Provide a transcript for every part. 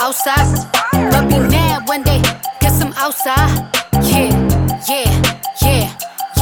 outside, but be mad when they get some outside. Yeah, yeah, yeah,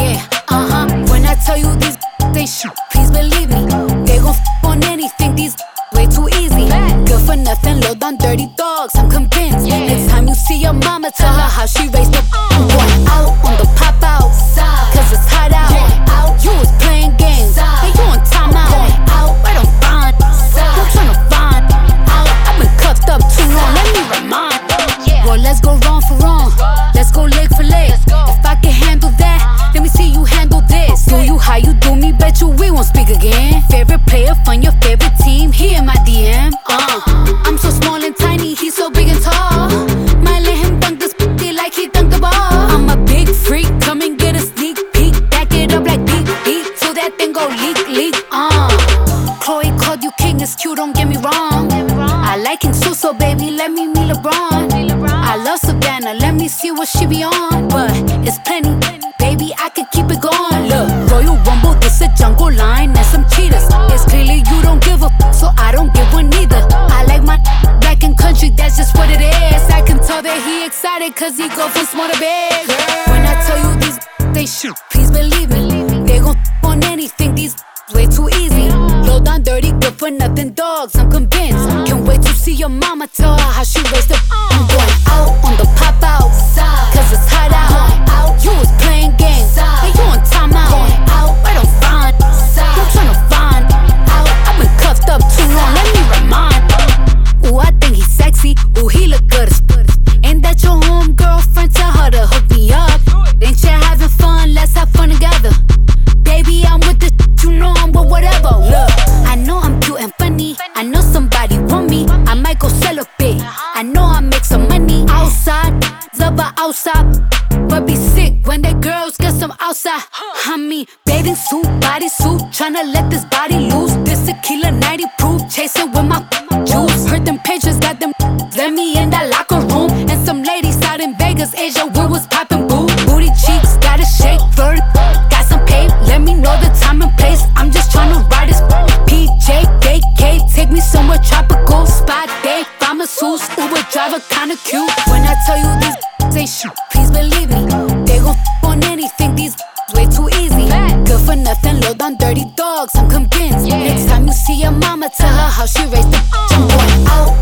yeah, When I tell you these they shoot, please believe me. They gon' on anything, these way too easy. Good for nothing, low down dirty dogs, I'm convinced. Next time you see your mama, tell her how she raised up. I'm going out on the pop out, cause it's hot out. You was playing games, and you on timeout. Where them find? Who tryna find out? I've been cuffed up too long, let me remind. Well, let's go wrong for wrong, let's go leg for leg. If I can handle that, let me see you handle this. Do you how you do me, bet you we won't speak again. Favorite player from your favorite team, he in my DM. I'm so small and tiny, he's so big and tall. Might let him dunk this like he dunked the ball. I'm a big freak, come and get a sneak peek. Back it up like beat, till that thing go leak. Chloe called you king, it's cute, don't get me wrong. I like King so baby, let me meet LeBron. I love Savannah, let me see what she be on. But it's plenty, baby, I could keep it going. Look, Royal Rumble, this a jungle line and some cheetahs. It's clearly you don't give a so I don't give one either. I like my black and country, that's just what it is. I can tell that he excited cause he go from small to big. When I tell you these they shoot, please believe me. They gon' on anything, these way too easy. Low down dirty, good for nothing dogs, I'm convinced. Can't wait to see your mama, tell her how she raised up. I'm going out on the pop out, cause it's hot out. You was playing games, and you on timeout. Where them find? Who tryna find out? I've been cuffed up too long, let me remind. Ooh, I think he's sexy, ooh, he look good as Ain't that your home girlfriend? Tell her to hook me up. Ain't you having fun? Let's have fun together. Baby, I'm with the you know I'm with whatever. Look, I know I'm cute and funny. I know somebody want me. I might go sell a bit. I know I make some money outside, outside. But be sick when the girls get some outside. I mean, bathing suit, bodysuit, tryna let this body loose. This tequila 90 proof, chasing with my juice. Heard them pictures, got them. Let me in that locker room. And some ladies out in Vegas, Asia, we was popping booty cheeks, gotta shake, flirt, got some pay. Let me know the time and place. I'm just tryna ride this PJ, vacate, take me somewhere tropical. Spot day, find masseuse, Uber driver, kinda cute. When I tell you these they shoot, please believe me. They gon' on anything, these way too easy. Good for nothing, low down dirty dogs, I'm convinced. Next time you see your mama, tell her how she raised up. I'm going out